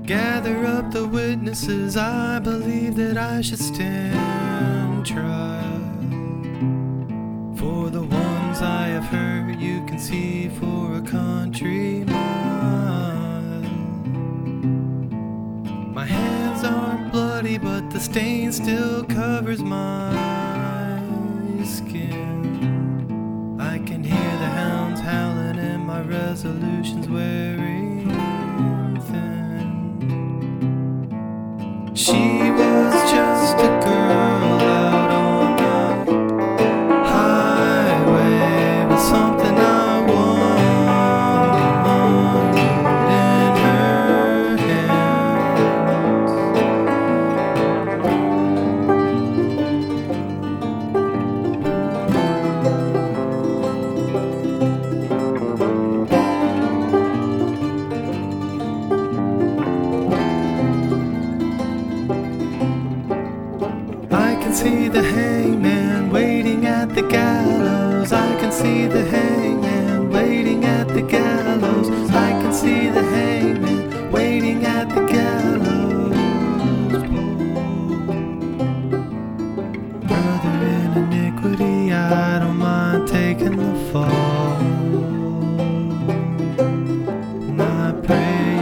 Gather up the witnesses, I believe that I should stand trial. For the ones I have hurt, you can see for a country mile. My hands aren't bloody, but the stain still covers my skin. I can hear the hounds howling and my resolutions wearing thin. She was just a girl out on the highway with something I wanted in her hands. I can see the hangman waiting at the gallows. I can see the hangman waiting at the gallows. I can see the hangman waiting at the gallows pole. Brother in iniquity, I don't mind taking the fall. And I pray